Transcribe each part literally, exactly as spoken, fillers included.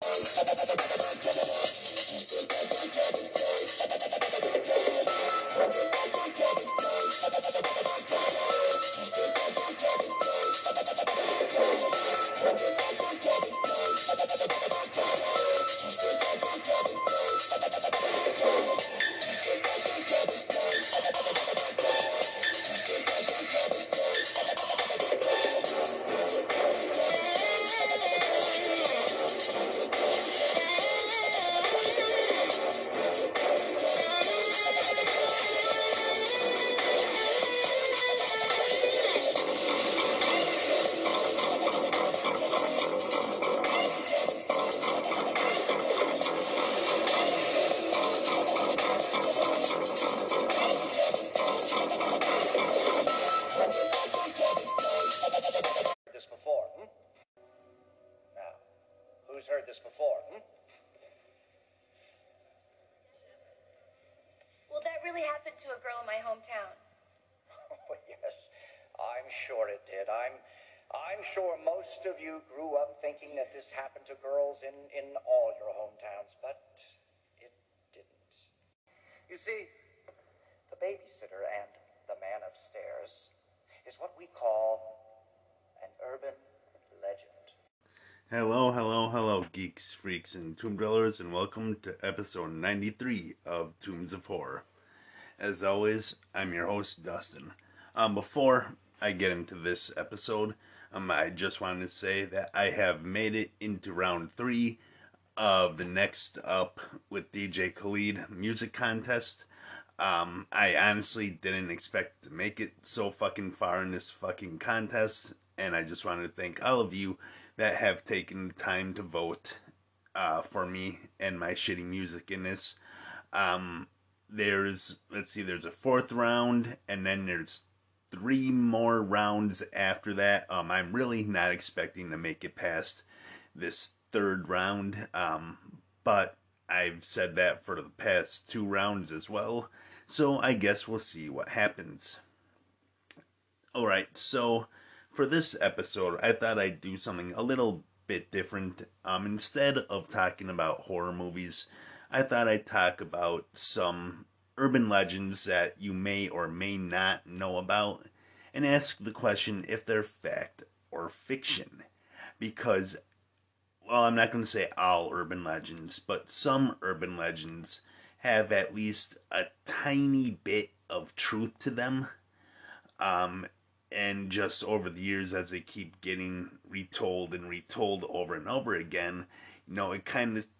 This before, hmm? Now, who's heard this before, hmm? Well, that really happened to a girl in my hometown. Oh, yes, I'm sure it did. I'm, I'm sure most of you grew up thinking that this happened to girls in, in all your hometowns, but it didn't. You see, the babysitter and the man upstairs is what we call an urban legend. Hello, hello, hello, geeks, freaks, and tomb dwellers, and welcome to episode ninety-three of Tombs of Horror. As always, I'm your host, Dustin. Um, before I get into this episode, um, I just wanted to say that I have made it into round three of the Next Up with D J Khalid music contest. Um, I honestly didn't expect to make it so fucking far in this fucking contest, and I just wanted to thank all of you that have taken the time to vote uh, for me and my shitty music in this. Um, there's, let's see, there's a fourth round, and then there's three more rounds after that. Um, I'm really not expecting to make it past this third round, um, but I've said that for the past two rounds as well, so I guess we'll see what happens. Alright, so for this episode, I thought I'd do something a little bit different. Um, instead of talking about horror movies, I thought I'd talk about some urban legends that you may or may not know about, and ask the question if they're fact or fiction. Because, well, I'm not going to say all urban legends, but some urban legends have at least a tiny bit of truth to them. Um, and just over the years, as they keep getting retold and retold over and over again, you know, it kind of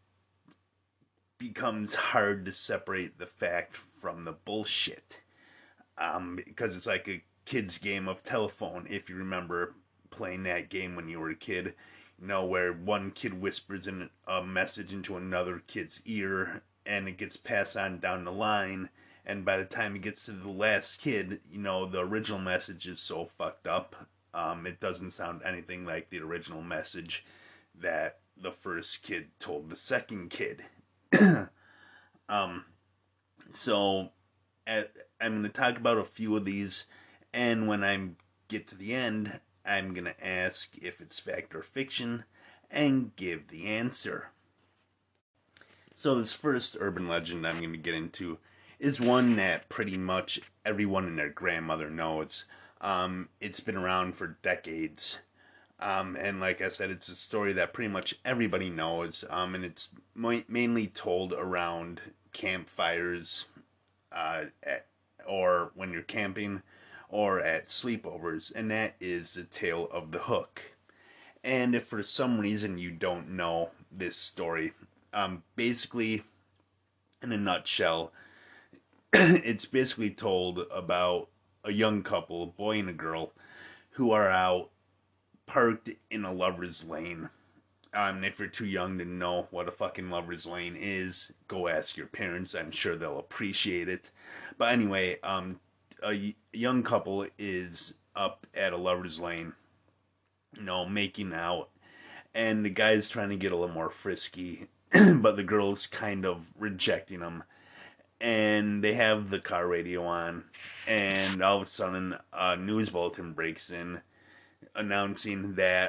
becomes hard to separate the fact from the bullshit. Um, because it's like a kid's game of telephone, if you remember playing that game when you were a kid. You know, where one kid whispers in a message into another kid's ear, and it gets passed on down the line, and by the time it gets to the last kid, you know, the original message is so fucked up, um, it doesn't sound anything like the original message that the first kid told the second kid. um, so, at, I'm going to talk about a few of these, and when I get to the end, I'm going to ask if it's fact or fiction, and give the answer. So this first urban legend I'm going to get into is one that pretty much everyone and their grandmother knows. Um, it's been around for decades. Um, and like I said, it's a story that pretty much everybody knows. Um, and it's mo- mainly told around campfires, uh, at, or when you're camping, or at sleepovers, and that is the tale of the Hook. And if for some reason you don't know this story, um, basically, in a nutshell, it's basically told about a young couple, a boy and a girl, who are out parked in a lover's lane. Um, if you're too young to know what a fucking lover's lane is, go ask your parents. I'm sure they'll appreciate it. But anyway, um, a young couple is up at a lover's lane, you know, making out, and the guy's trying to get a little more frisky, but the girl's kind of rejecting him, and they have the car radio on, and all of a sudden a news bulletin breaks in announcing that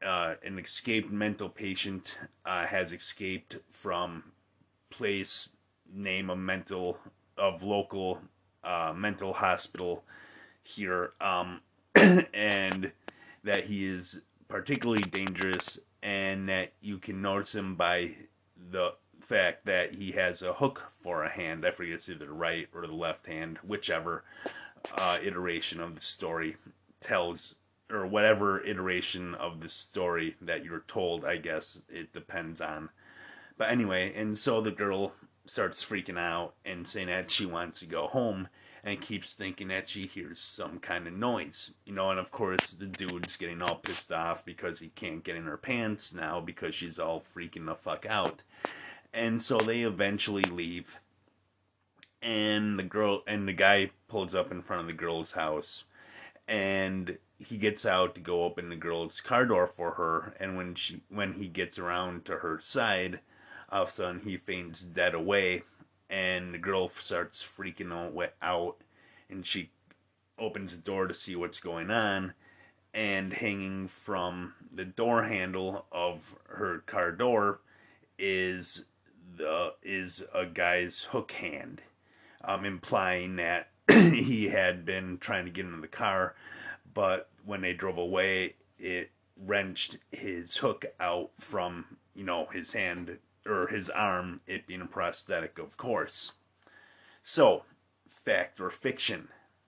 uh, an escaped mental patient uh, has escaped from place name of mental of local uh, mental hospital here, um, and that he is particularly dangerous, and that you can notice him by the fact that he has a hook for a hand. I forget, it's either the right or the left hand, whichever uh, iteration of the story tells, or whatever iteration of the story that you're told, I guess it depends on. But anyway, and so the girl starts freaking out and saying that she wants to go home, and keeps thinking that she hears some kind of noise. You know, and of course the dude's getting all pissed off because he can't get in her pants now because she's all freaking the fuck out. And so they eventually leave. And the girl and the guy pulls up in front of the girl's house. And he gets out to go open the girl's car door for her. And when she when he gets around to her side, all of a sudden he faints dead away. And the girl starts freaking out, and she opens the door to see what's going on, and hanging from the door handle of her car door is the is a guy's hook hand, um, implying that he had been trying to get into the car, but when they drove away, it wrenched his hook out from, you know, his hand, or his arm, it being a prosthetic, of course. So, fact or fiction?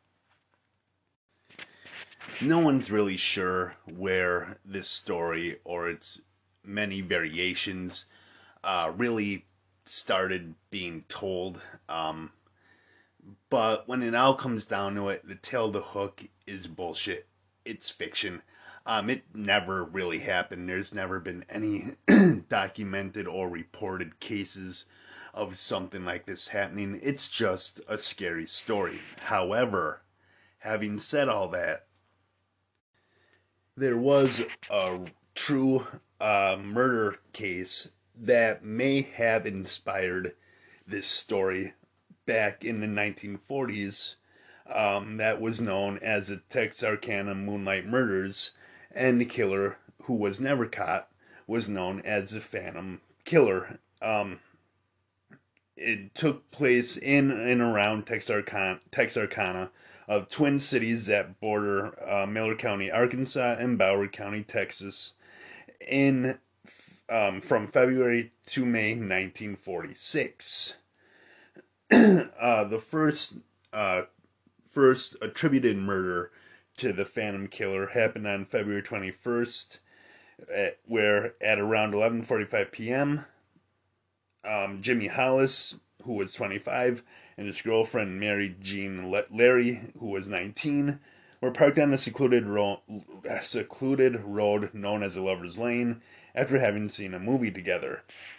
No one's really sure where this story, or its many variations, uh, really started being told. Um, but when it all comes down to it, the tale of the hook is bullshit. It's fiction. Um, it never really happened. There's never been any documented or reported cases of something like this happening. It's just a scary story. However, having said all that, there was a true uh, murder case that may have inspired this story back in the nineteen forties, um, that was known as the Texarkana Moonlight Murders. And the killer, who was never caught, was known as the Phantom Killer. Um, it took place in and around Texarkana, Texarkana of Twin Cities that border uh, Miller County, Arkansas, and Broward County, Texas, in um, from February to May nineteen forty-six. uh, the first uh, first attributed murder to the Phantom Killer happened on February twenty-first, at, where at around eleven forty-five p.m., um, Jimmy Hollis, who was twenty-five, and his girlfriend Mary Jean Larry, who was nineteen, were parked on a secluded, ro- a secluded road known as the Lover's Lane after having seen a movie together.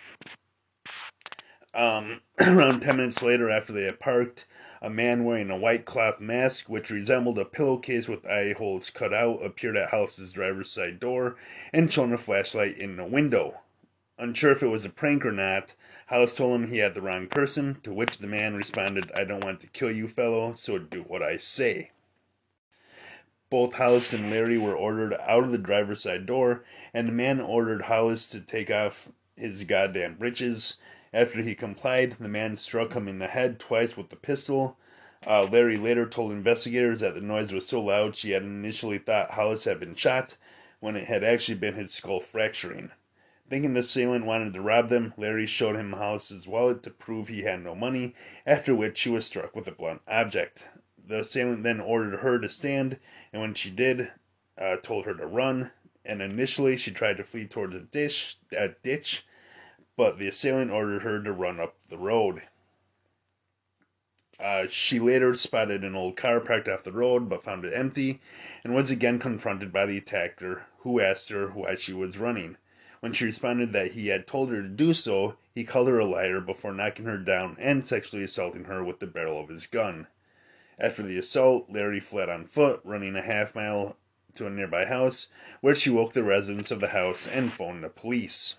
Um, around ten minutes later, after they had parked, a man wearing a white cloth mask, which resembled a pillowcase with eye holes cut out, appeared at Hollis's driver's side door and shone a flashlight in the window. Unsure if it was a prank or not, Hollis told him he had the wrong person, to which the man responded, "I don't want to kill you, fellow, so do what I say." Both Hollis and Larry were ordered out of the driver's side door, and the man ordered Hollis to take off his goddamn breeches. After he complied, the man struck him in the head twice with the pistol. Uh, Larry later told investigators that the noise was so loud she had initially thought Hollis had been shot, when it had actually been his skull fracturing. Thinking the assailant wanted to rob them, Larry showed him Hollis's wallet to prove he had no money, after which she was struck with a blunt object. The assailant then ordered her to stand, and when she did, uh, told her to run, and initially she tried to flee towards a dish, a ditch, but the assailant ordered her to run up the road. Uh, she later spotted an old car parked off the road, but found it empty, and was again confronted by the attacker, who asked her why she was running. When she responded that he had told her to do so, he called her a liar before knocking her down and sexually assaulting her with the barrel of his gun. After the assault, Larry fled on foot, running a half mile to a nearby house, where she woke the residents of the house and phoned the police.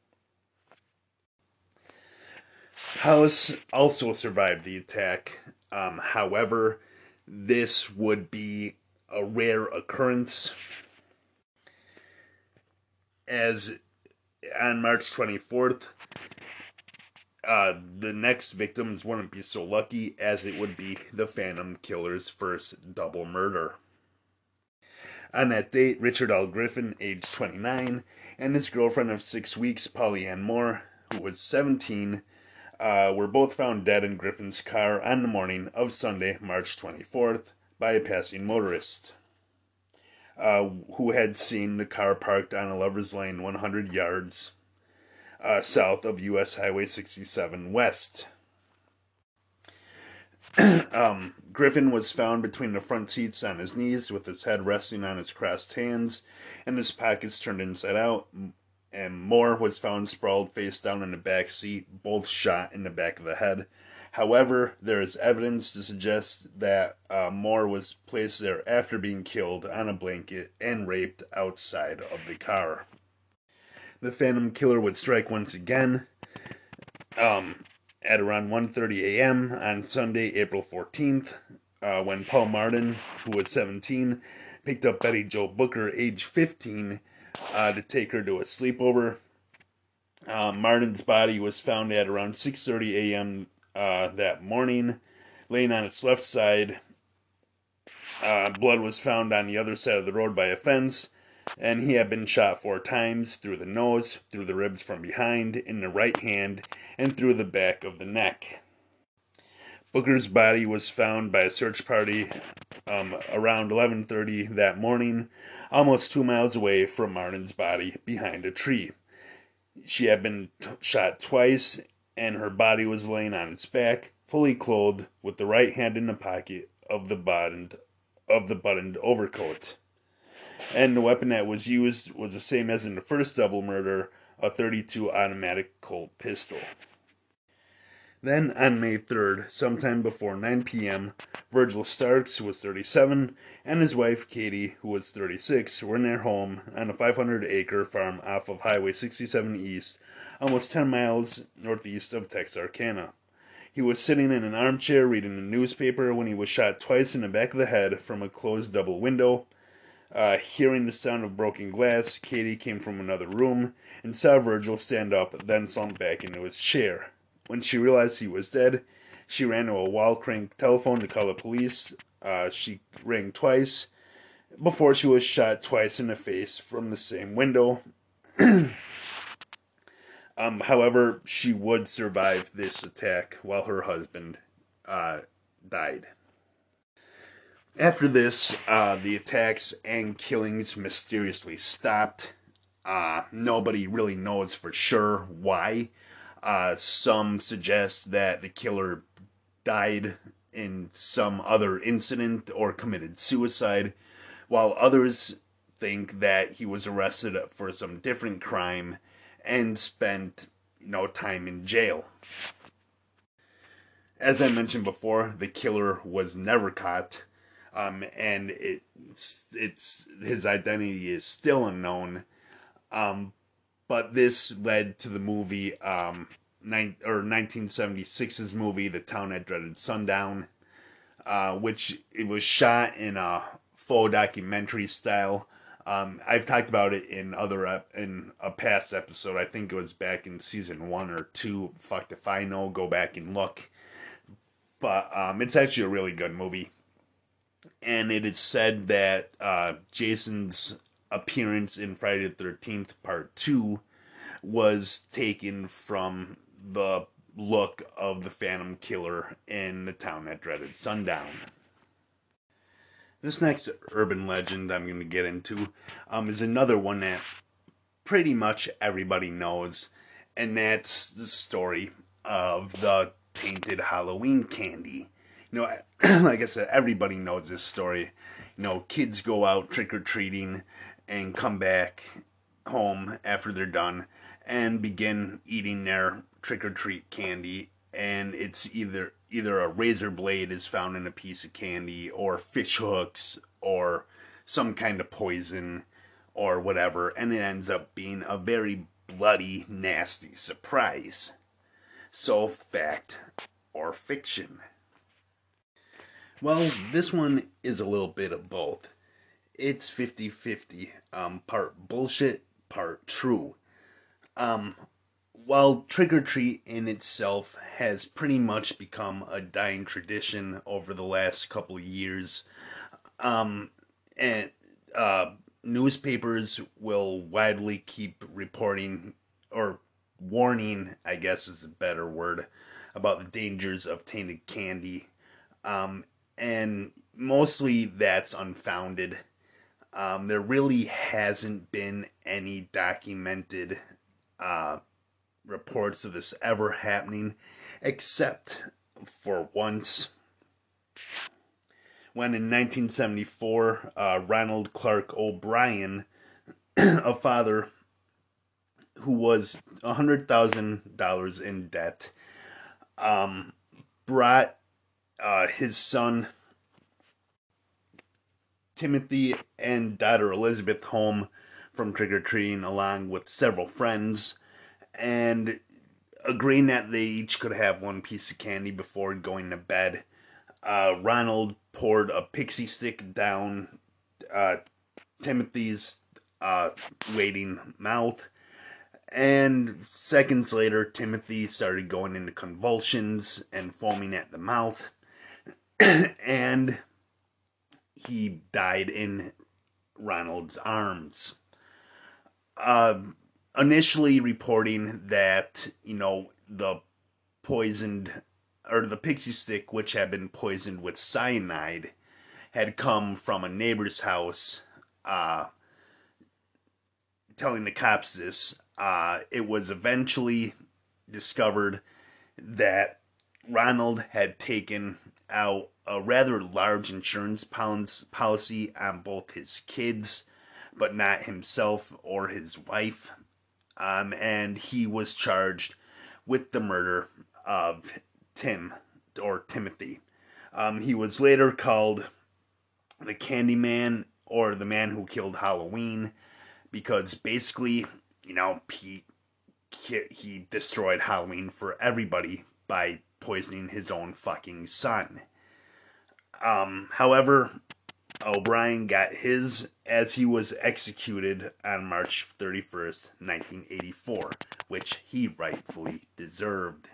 Hollis also survived the attack. Um, however, this would be a rare occurrence. as on March twenty-fourth, uh, the next victims wouldn't be so lucky, as it would be the Phantom Killer's first double murder. On that date, Richard L. Griffin, age twenty-nine, and his girlfriend of six weeks, Polly Ann Moore, who was seventeen, uh, were both found dead in Griffin's car on the morning of Sunday, March twenty-fourth, by a passing motorist, uh, who had seen the car parked on a lover's lane one hundred yards uh, south of U S Highway sixty-seven West. um, Griffin was found between the front seats on his knees, with his head resting on his crossed hands and his pockets turned inside out, and Moore was found sprawled face down in the back seat, both shot in the back of the head. However, there is evidence to suggest that uh, Moore was placed there after being killed on a blanket and raped outside of the car. The Phantom Killer would strike once again um, at around one thirty a.m. on Sunday, April fourteenth, uh, when Paul Martin, who was seventeen, picked up Betty Jo Booker, age fifteen, uh, to take her to a sleepover. Uh, Martin's body was found at around six thirty a.m. Uh, that morning, laying on its left side. Uh, blood was found on the other side of the road by a fence, and he had been shot four times, through the nose, through the ribs from behind, in the right hand, and through the back of the neck. Booker's body was found by a search party um, around eleven thirty that morning, almost two miles away from Martin's body, behind a tree. She had been t- shot twice, and her body was laying on its back, fully clothed, with the right hand in the pocket of the buttoned of the buttoned overcoat. And the weapon that was used was the same as in the first double murder, a thirty-two automatic Colt pistol. Then, on May third, sometime before nine p.m., Virgil Starks, who was thirty-seven, and his wife, Katie, who was thirty-six, were in their home on a five hundred acre farm off of Highway sixty-seven East, almost ten miles northeast of Texarkana. He was sitting in an armchair reading a newspaper when he was shot twice in the back of the head from a closed double window. Uh, hearing the sound of broken glass, Katie came from another room and saw Virgil stand up, then slump back into his chair. When she realized he was dead, she ran to a wall crank telephone to call the police. Uh, she rang twice before she was shot twice in the face from the same window. um, however, she would survive this attack while her husband uh, died. After this, uh, the attacks and killings mysteriously stopped. Uh, nobody really knows for sure why. Uh, some suggest that the killer died in some other incident or committed suicide, while others think that he was arrested for some different crime and spent, you know, time in jail. As I mentioned before, the killer was never caught, um, and it's, it's his identity is still unknown. Um, But this led to the movie, um, nine, or nineteen seventy-six's movie, The Town That Dreaded Sundown, uh, which it was shot in a full documentary style. Um, I've talked about it in other ep- in a past episode. I think it was back in season one or two. Fucked if I know. Go back and look. But um, it's actually a really good movie, and it is said that uh, Jason's appearance in Friday the thirteenth Part two was taken from the look of the Phantom Killer in The Town That Dreaded Sundown. This next urban legend I'm going to get into um, is another one that pretty much everybody knows, and that's the story of the tainted Halloween candy. You know, like I said, everybody knows this story. You know, kids go out trick-or-treating and come back home after they're done and begin eating their trick-or-treat candy, and it's either either a razor blade is found in a piece of candy, or fish hooks, or some kind of poison, or whatever, and it ends up being a very bloody, nasty surprise. So, fact or fiction? Well, this one is a little bit of both. It's fifty-fifty, um, part bullshit, part true. Um, while trick or treat in itself has pretty much become a dying tradition over the last couple of years, um, and uh, newspapers will widely keep reporting or warning, I guess is a better word, about the dangers of tainted candy. Um, and mostly that's unfounded. Um, there really hasn't been any documented uh, reports of this ever happening, except for once when in nineteen seventy-four, uh, Ronald Clark O'Brien, a father who was one hundred thousand dollars in debt, um, brought uh, his son Timothy and daughter Elizabeth home from trick-or-treating along with several friends, and agreeing that they each could have one piece of candy before going to bed. Uh, Ronald poured a pixie stick down uh, Timothy's uh, waiting mouth, and seconds later, Timothy started going into convulsions and foaming at the mouth, and he died in Ronald's arms. Uh, initially reporting that, you know, the poisoned, or the pixie stick, which had been poisoned with cyanide, had come from a neighbor's house, uh, telling the cops this. Uh, it was eventually discovered that Ronald had taken out a rather large insurance policy on both his kids, but not himself or his wife. Um, and he was charged with the murder of Tim, or Timothy. Um, he was later called the Candyman, or the man who killed Halloween, because basically, you know, he, he destroyed Halloween for everybody by poisoning his own fucking son. Um, however, O'Brien got his as he was executed on March thirty-first, nineteen eighty-four, which he rightfully deserved.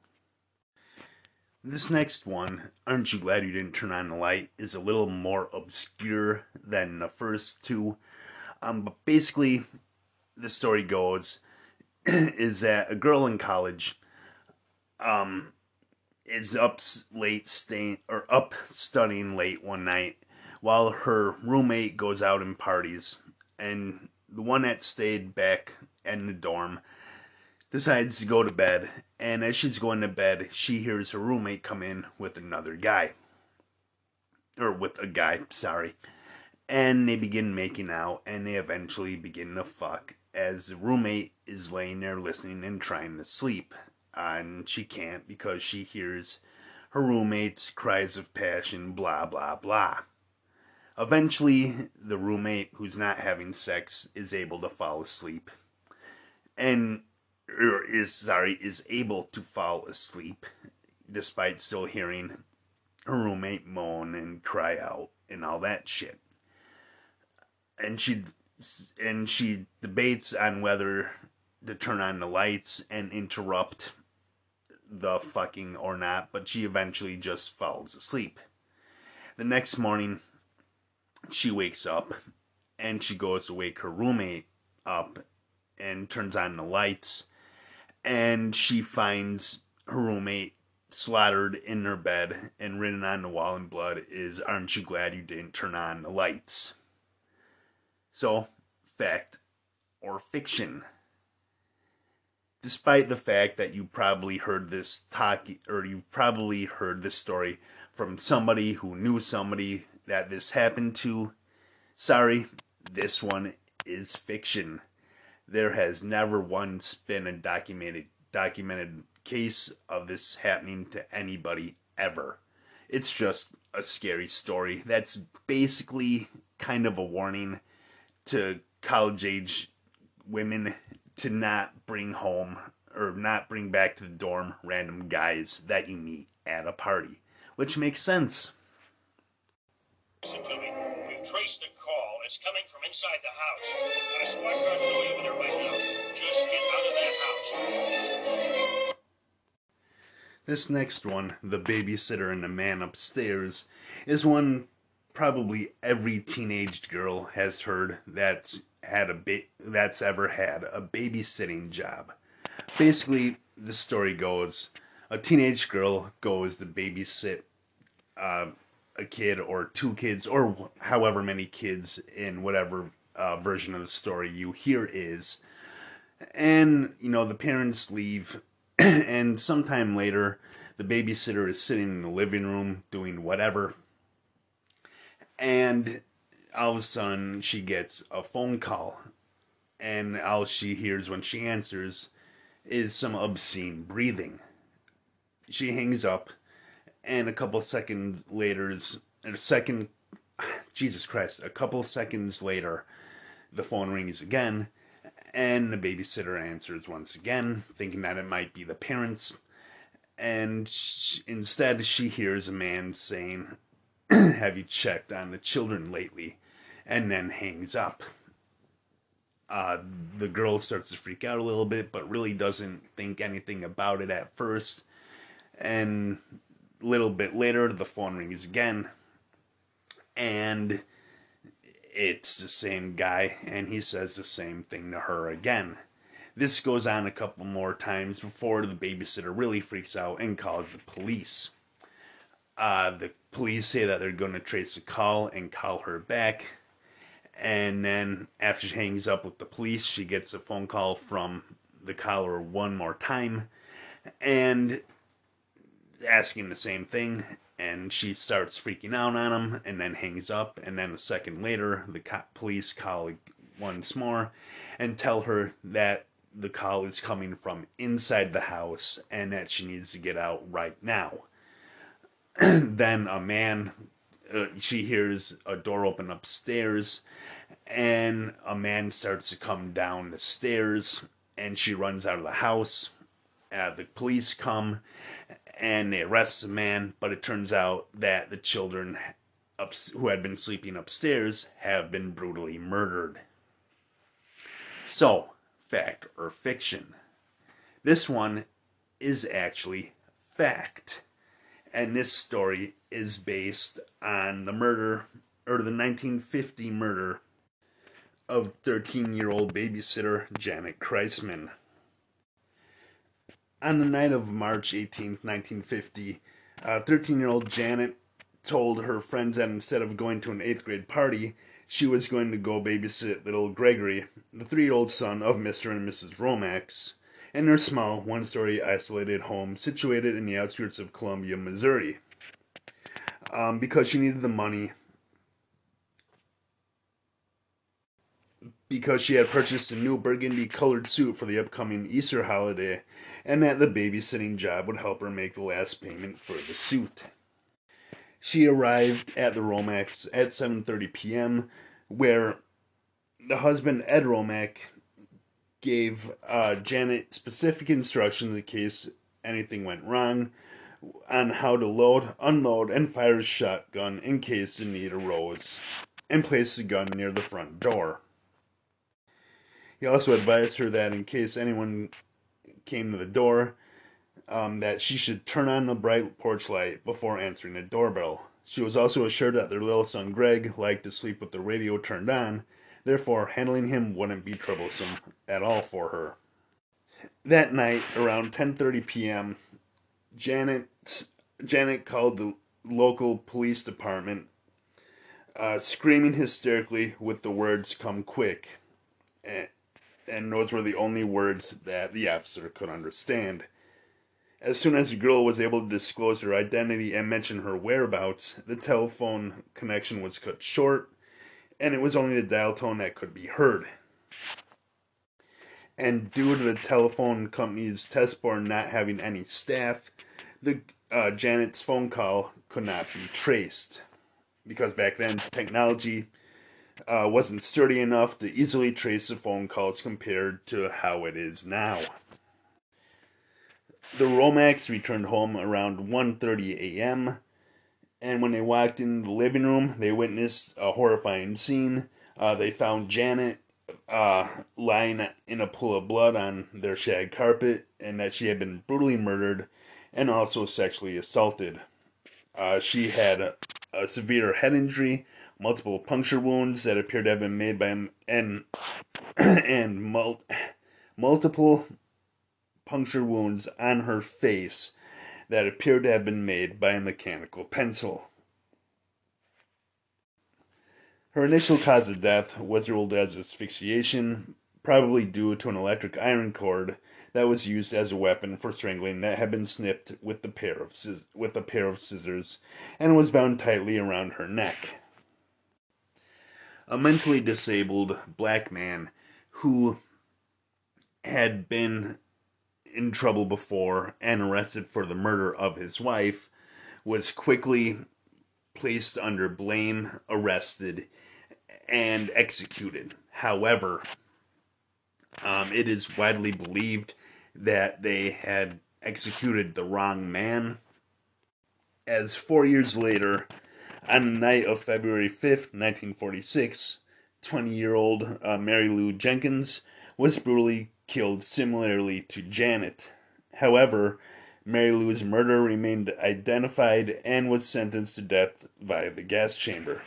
This next one, Aren't You Glad You Didn't Turn On the Light, is a little more obscure than the first two. Um, but basically, the story goes is that a girl in college um, is up late staying or up studying late one night while her roommate goes out and parties, and the one that stayed back in the dorm decides to go to bed, and as she's going to bed, she hears her roommate come in with another guy. Or with a guy, sorry. And they begin making out, and they eventually begin to fuck, as the roommate is laying there listening and trying to sleep. And she can't because she hears her roommate's cries of passion, blah, blah, blah. Eventually, the roommate who's not having sex is able to fall asleep. And or is sorry, is able to fall asleep despite still hearing her roommate moan and cry out and all that shit. And she and she debates on whether to turn on the lights and interrupt the fucking or not, but she eventually just falls asleep. The next morning, she wakes up and she goes to wake her roommate up and turns on the lights, and she finds her roommate slaughtered in her bed, and written on the wall in blood is, "Aren't you glad you didn't turn on the lights?" So, fact or fiction? Despite the fact that you probably heard this talk, or you've probably heard this story from somebody who knew somebody that this happened to, sorry, this one is fiction. There has never once been a documented documented case of this happening to anybody ever. It's just a scary story that's basically kind of a warning to college age women to not bring home or not bring back to the dorm random guys that you meet at a party, which makes sense. Listen to me. We've traced the call. It's coming from inside the house. Got a squad car on the way over there right now. Just get out of that house. This next one, the babysitter and the man upstairs, is one probably every teenage girl has heard that's had a ba- that's ever had a babysitting job. Basically, the story goes: a teenage girl goes to babysit uh, a kid or two kids or however many kids in whatever uh, version of the story you hear is, and you know the parents leave, and sometime later the babysitter is sitting in the living room doing whatever, and all of a sudden she gets a phone call, and all she hears when she answers is some obscene breathing. She hangs up, and a couple seconds later, a second, Jesus Christ, a couple seconds later, the phone rings again, and the babysitter answers once again, thinking that it might be the parents, and she, instead she hears a man saying, "Have you checked on the children lately?" and then hangs up. Uh, the girl starts to freak out a little bit, but really doesn't think anything about it at first. And a little bit later, the phone rings again, and it's the same guy, and he says the same thing to her again. This goes on a couple more times before the babysitter really freaks out and calls the police. Uh, the police say that they're going to trace the call and call her back. And then after she hangs up with the police, she gets a phone call from the caller one more time and asking the same thing. And she starts freaking out on him and then hangs up. And then a second later, the co- police call once more and tell her that the call is coming from inside the house and that she needs to get out right now. Then a man, uh, she hears a door open upstairs, and a man starts to come down the stairs, and she runs out of the house. Uh, the police come, and they arrest the man, but it turns out that the children up, who had been sleeping upstairs have been brutally murdered. So, fact or fiction? This one is actually fact. And this story is based on the murder, or the nineteen fifty murder of thirteen-year-old babysitter Janet Kreisman. On the night of March eighteenth, nineteen fifty, uh, thirteen-year-old Janet told her friends that instead of going to an eighth grade party, she was going to go babysit little Gregory, the three-year-old son of Mister and Missus Romax, in their small, one-story isolated home situated in the outskirts of Columbia, Missouri. Um, because she needed the money, because she had purchased a new burgundy-colored suit for the upcoming Easter holiday, and that the babysitting job would help her make the last payment for the suit. She arrived at the Romax at seven thirty p.m., where the husband, Ed Romack, gave uh, Janet specific instructions in case anything went wrong on how to load, unload, and fire a shotgun in case the need arose, and place the gun near the front door. He also advised her that in case anyone came to the door, um, that she should turn on the bright porch light before answering the doorbell. She was also assured that their little son Greg liked to sleep with the radio turned on, therefore handling him wouldn't be troublesome at all for her. That night, around ten thirty p.m., Janet, Janet called the local police department, uh, screaming hysterically with the words, "Come quick," and, and those were the only words that the officer could understand. As soon as the girl was able to disclose her identity and mention her whereabouts, the telephone connection was cut short, and it was only the dial tone that could be heard. And due to the telephone company's test board not having any staff, the uh, Janet's phone call could not be traced. Because back then, technology uh, wasn't sturdy enough to easily trace the phone calls compared to how it is now. The Romax returned home around one thirty a.m., and when they walked into the living room, they witnessed a horrifying scene. Uh, they found Janet uh, lying in a pool of blood on their shag carpet, and that she had been brutally murdered and also sexually assaulted. Uh, she had a, a severe head injury, multiple puncture wounds that appeared to have been made by him, and and mul- multiple puncture wounds on her face that appeared to have been made by a mechanical pencil. Her initial cause of death was ruled as asphyxiation, probably due to an electric iron cord that was used as a weapon for strangling that had been snipped with the pair of scis- with a pair of scissors and was bound tightly around her neck. A mentally disabled black man who had been in trouble before and arrested for the murder of his wife was quickly placed under blame, arrested, and executed. However, um, it is widely believed that they had executed the wrong man, as four years later, on the night of February fifth, nineteen forty-six, twenty-year-old uh, Mary Lou Jenkins was brutally killed similarly to Janet. However, Mary Lou's murder remained identified and was sentenced to death via the gas chamber.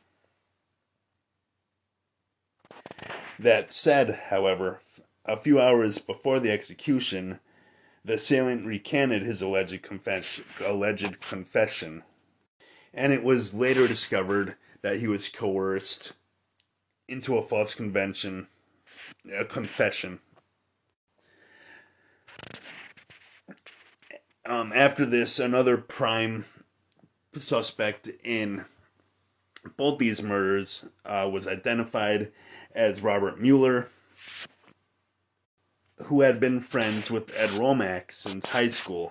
That said, however, a few hours before the execution, the assailant recanted his alleged confession, alleged confession, and it was later discovered that he was coerced into a false convention, a confession. Um, after this, another prime suspect in both these murders uh, was identified as Robert Mueller, who had been friends with Ed Romack since high school.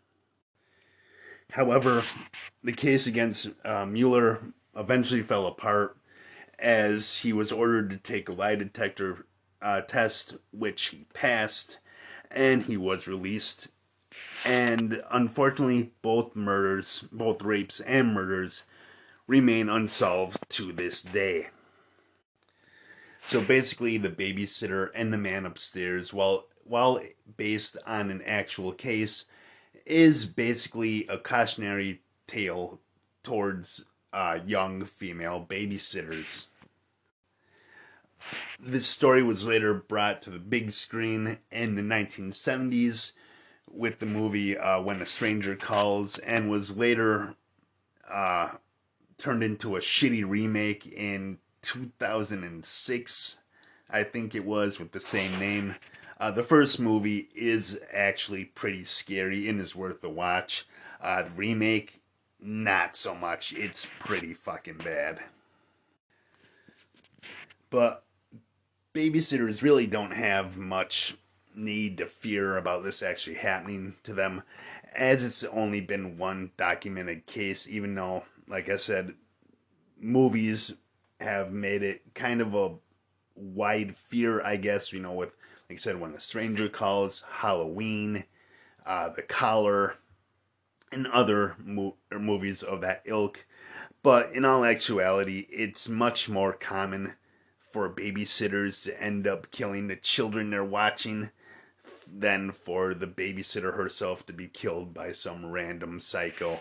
However, the case against uh, Mueller eventually fell apart as he was ordered to take a lie detector uh, test, which he passed, and he was released. And unfortunately, both murders, both rapes and murders, remain unsolved to this day. So basically, The Babysitter and The Man Upstairs, while while based on an actual case, is basically a cautionary tale towards uh, young female babysitters. This story was later brought to the big screen in the nineteen seventies with the movie uh, When a Stranger Calls, and was later uh, turned into a shitty remake in two thousand six, I think it was, with the same name. Uh, the first movie is actually pretty scary and is worth a watch. Uh, the remake, not so much. It's pretty fucking bad. But babysitters really don't have much need to fear about this actually happening to them, as it's only been one documented case, even though, like I said, movies have made it kind of a wide fear, I guess, you know, with, like I said, When a Stranger Calls, Halloween, uh, The Collar, and other mo- movies of that ilk. But in all actuality, it's much more common for babysitters to end up killing the children they're watching than for the babysitter herself to be killed by some random psycho.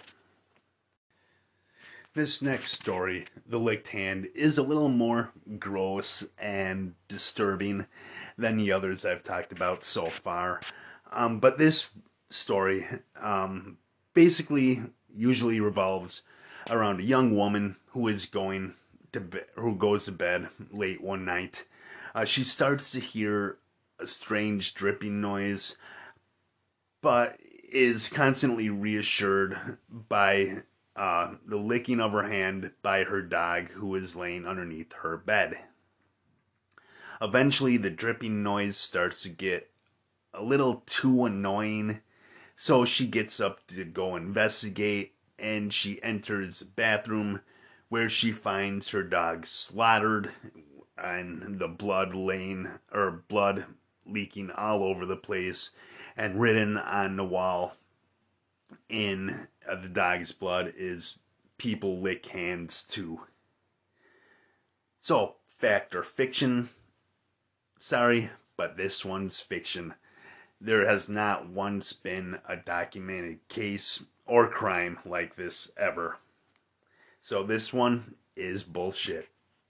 This next story, The Licked Hand, is a little more gross and disturbing than the others I've talked about so far. Um, but this story um, basically usually revolves around a young woman who is going to be- who goes to bed late one night. Uh, she starts to hear a strange dripping noise, but is constantly reassured by uh, the licking of her hand by her dog, who is laying underneath her bed. Eventually, the dripping noise starts to get a little too annoying, so she gets up to go investigate, and she enters the bathroom where she finds her dog slaughtered and the blood laying, or blood leaking all over the place, and written on the wall in uh, the dog's blood is "People lick hands too." So, fact or fiction. Sorry, but this one's fiction. There has not once been a documented case or crime like this ever. So this one is bullshit.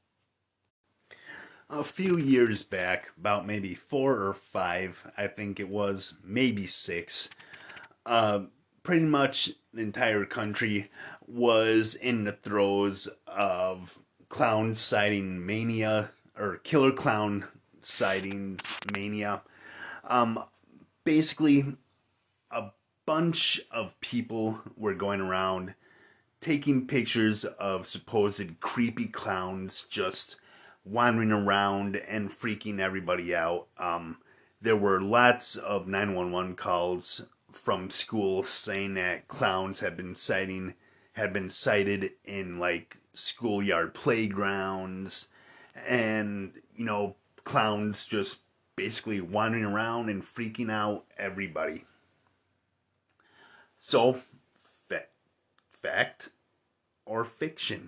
A few years back, about maybe four or five, I think it was, maybe six, uh, pretty much the entire country was in the throes of clown sighting mania, or killer clown sightings mania. Um, basically, a bunch of people were going around taking pictures of supposed creepy clowns just wandering around and freaking everybody out. Um, there were lots of nine one one calls from schools saying that clowns had been sighting, had been sighted in like schoolyard playgrounds, and you know, clowns just basically wandering around and freaking out everybody. So, fa- fact or fiction?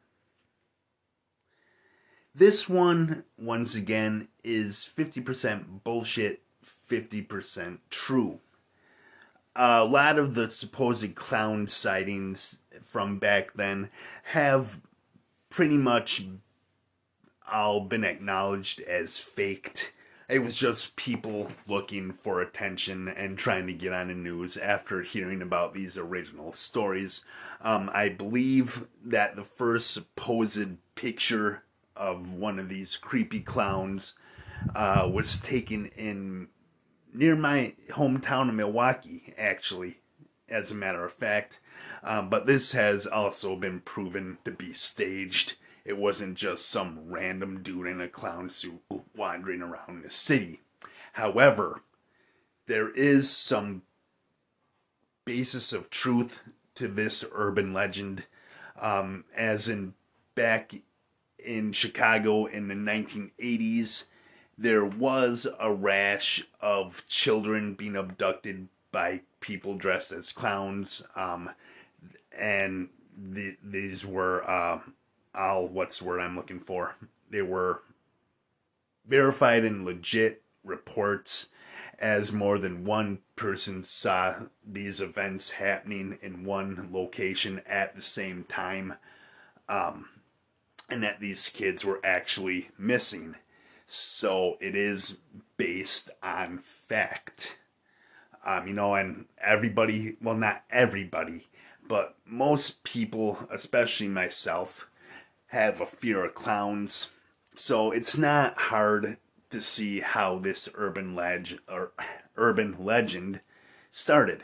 This one, once again, is fifty percent bullshit, fifty percent true. A lot of the supposed clown sightings from back then have pretty much all been acknowledged as faked. It was just people looking for attention and trying to get on the news after hearing about these original stories. Um, I believe that the first supposed picture of one of these creepy clowns uh, was taken in near my hometown of Milwaukee, actually, as a matter of fact. Um, but this has also been proven to be staged. It wasn't just some random dude in a clown suit wandering around the city. However, there is some basis of truth to this urban legend, um, as in back in Chicago in the nineteen eighties, there was a rash of children being abducted by people dressed as clowns, um, and the, these were, uh, I'll, what's the word I'm looking for? They were verified and legit reports, as more than one person saw these events happening in one location at the same time, um, and that these kids were actually missing. So it is based on fact. Um, you know, and everybody, well, not everybody, but most people, especially myself, have a fear of clowns. So it's not hard to see how this urban leg or urban legend started.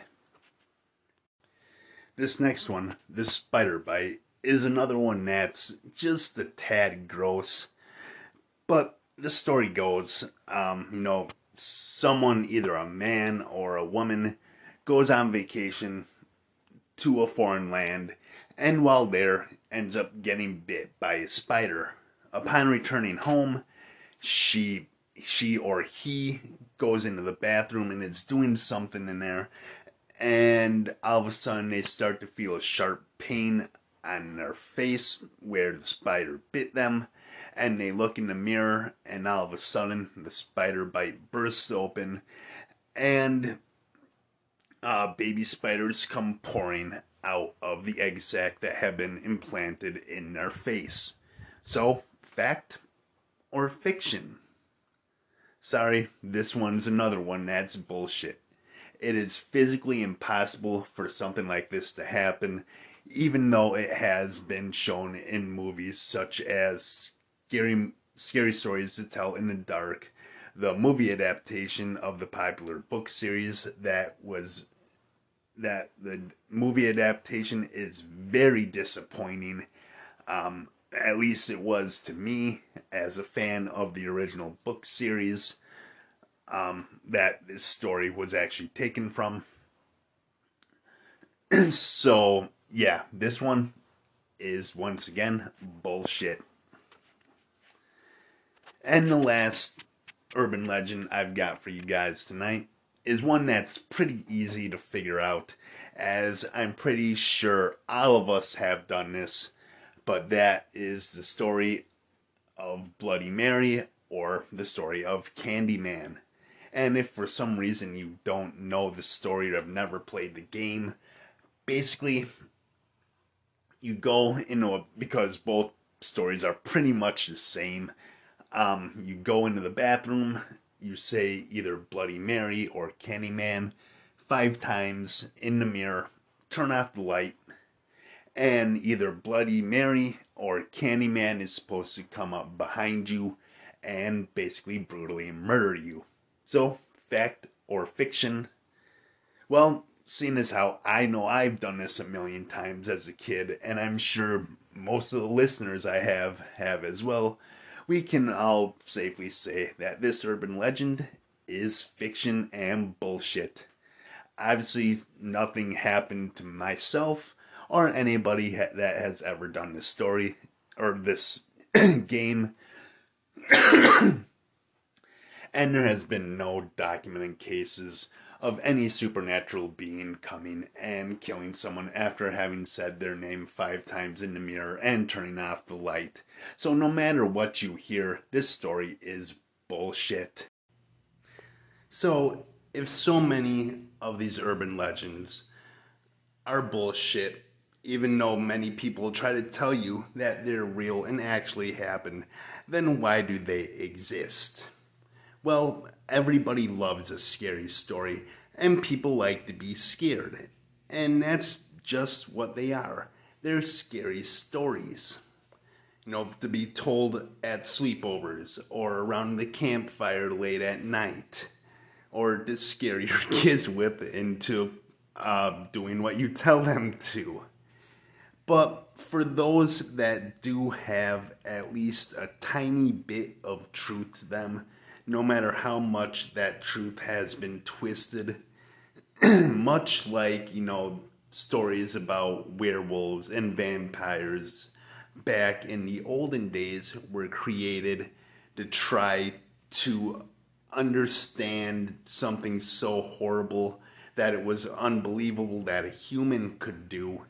This next one, the spider bite, is another one that's just a tad gross. But the story goes, um, you know, someone, either a man or a woman, goes on vacation to a foreign land, and while there, ends up getting bit by a spider. Upon returning home, she she or he goes into the bathroom and is doing something in there, and all of a sudden they start to feel a sharp pain on their face where the spider bit them, and they look in the mirror, and all of a sudden the spider bite bursts open, and uh, baby spiders come pouring out of the egg sac that have been implanted in their face. So, fact or fiction? Sorry, this one's another one that's bullshit. It is physically impossible for something like this to happen, even though it has been shown in movies such as Scary, Scary Stories to Tell in the Dark, the movie adaptation of the popular book series that was that the movie adaptation is very disappointing. Um, at least it was to me, as a fan of the original book series, um, that this story was actually taken from. So, yeah, this one is once again bullshit. And the last urban legend I've got for you guys tonight is one that's pretty easy to figure out, as I'm pretty sure all of us have done this, but that is the story of Bloody Mary or the story of Candyman. And if for some reason you don't know the story or have never played the game, basically you go into a, because both stories are pretty much the same. Um, you go into the bathroom, you say either Bloody Mary or Candyman five times in the mirror, turn off the light, and either Bloody Mary or Candyman is supposed to come up behind you and basically brutally murder you. So, fact or fiction? Well, seeing as how I know I've done this a million times as a kid, and I'm sure most of the listeners I have have as well, we can all safely say that this urban legend is fiction and bullshit. Obviously, nothing happened to myself or anybody ha- that has ever done this story or this game. And there has been no documented cases of any supernatural being coming and killing someone after having said their name five times in the mirror and turning off the light. So no matter what you hear, this story is bullshit. So, if so many of these urban legends are bullshit, even though many people try to tell you that they're real and actually happen, then why do they exist? Well, everybody loves a scary story, and people like to be scared. And that's just what they are. They're scary stories. You know, to be told at sleepovers or around the campfire late at night. Or to scare your kids with into uh, doing what you tell them to. But for those that do have at least a tiny bit of truth to them, no matter how much that truth has been twisted, much like, you know, stories about werewolves and vampires back in the olden days were created to try to understand something so horrible that it was unbelievable that a human could do.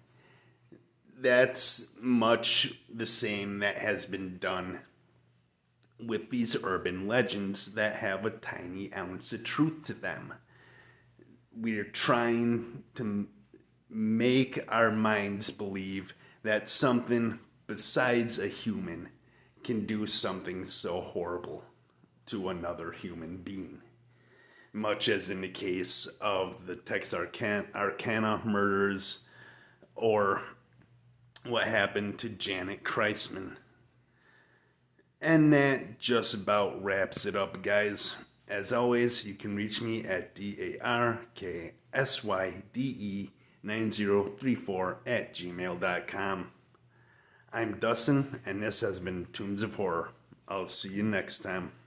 That's much the same that has been done with these urban legends that have a tiny ounce of truth to them. We're trying to make our minds believe that something besides a human can do something so horrible to another human being. Much as in the case of the Texarkana murders or what happened to Janet Kreisman. And that just about wraps it up, guys. As always, you can reach me at D A R K S Y D E nine zero three four at gmail dot com. I'm Dustin, and this has been Tombs of Horror. I'll see you next time.